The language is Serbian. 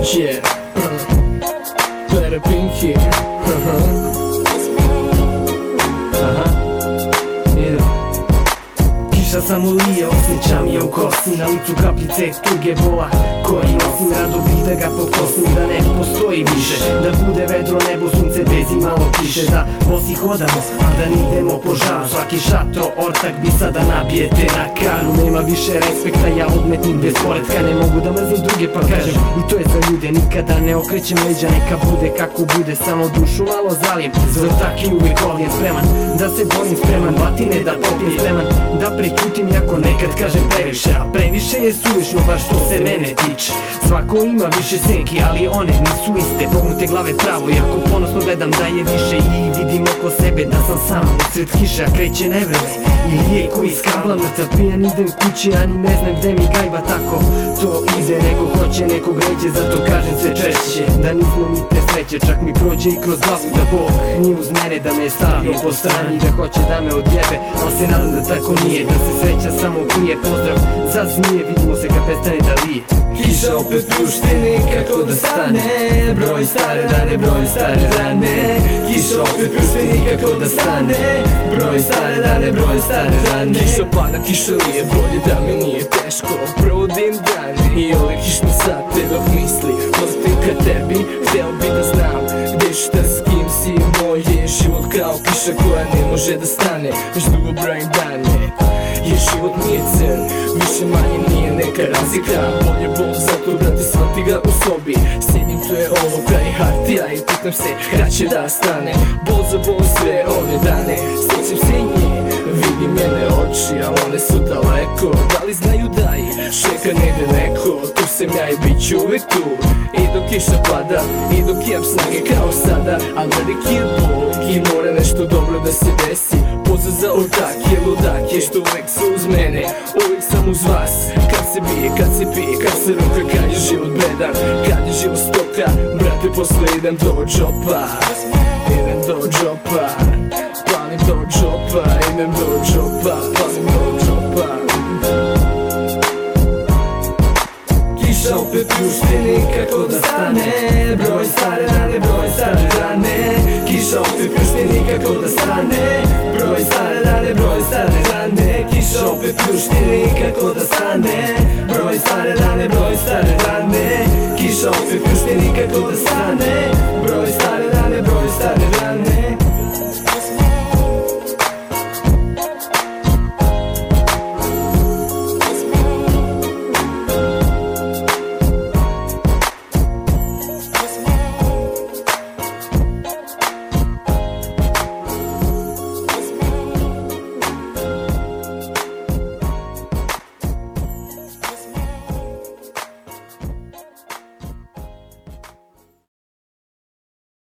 Yeah, Better Pink here. Kiša samo lije, osjećam je u kosi, na licu kapljice tuge bola koji nosim, rado bih da ga pokosim, da ne postoji više, da bude vedro nebo, sunce bez i malo kiše, da bosi hodamo, a da ne idemo po žaru. Svaki šatro ortak bi sada nabijete na karu. Nema više respekta, ja odmetnik bez poretka, ne mogu da mrzim druge pa kažem i to je za ljude. Nikada ne okrećem leđa, neka bude kako bude, samo dušu malo zalijem, za taki uvijek ovdje spreman da se borim, spreman batine da popijem, spreman da prećutim jako nekad kažem previše, a previše je suvišno baš što se mene tiče. Svako ima više senki, ali one nisu iste, pognute glave pravo, jako ponosno gledam da je više i vidim oko sebe da sam sam usred kiša, kreće nevreme i lijeko iz kabla, mrtav pijan idem kući, a ni ne znam gde mi gajba, tako to ide, neko hoće, neko greće, zato kažem sve češće da nismo mi te sreće, čak mi prođe i kroz glavu da Bog nije uz mene, da me stavio po strani, da hoće da me odjebe, ali se nadam da tako nije, da se sreća samo krije. Pozdrav za zmije, vidimo se kad prestane da lije. Kiša opet pljušte, nikako da stane, broj stare dane, broj stare rane. Kiša opet pljušte, nikako da stane, broj stare dane, broj stare rane. Kiša pada, kiša lije, bolje da mi nije teško, provodim dane i ove kišne sate dok misli pozitim ka tebi. Hteo bi da znam gde šta s kim si, moj je život kao kiša koja ne može da stane, već dugo brojim dane. Jer život nije cen, više manje nije neka razlika, bolje bol zato brate shvati ga u sobi. Sjedim tu je ovoga i hartija i pitam se kad će da stane, bol za bol sve one dane. Sjećam se nje, vidim njene oči, a one su daleko, da li znaju da je čeka negde neko, tu sam ja i bit ću uvek tu. I dok kiša pada, i dok imam snage kao sada, a veliki je bol i mora nešto dobro da se desi. Pozdrav za ortak je ludak je što uvek su uz mene, uvek sam uz vas. Kad se bije, kad se pije, kad se ruka, kad je život bedan, kad je život stoka, brate posle idem do džopa, idem do džopa, palim do džopa, idem do džopa, palim do džopa. Kiša opet pljušte, nikako da stane, broj stare dane, broj stare rane. Kiša opet pljušte, nikako da stane, broj stare dane, broj stare rane. Kiša opet pljušte, nikako da stane, broj stare dane, broj stare rane. Kiša opet pljušte, nikako da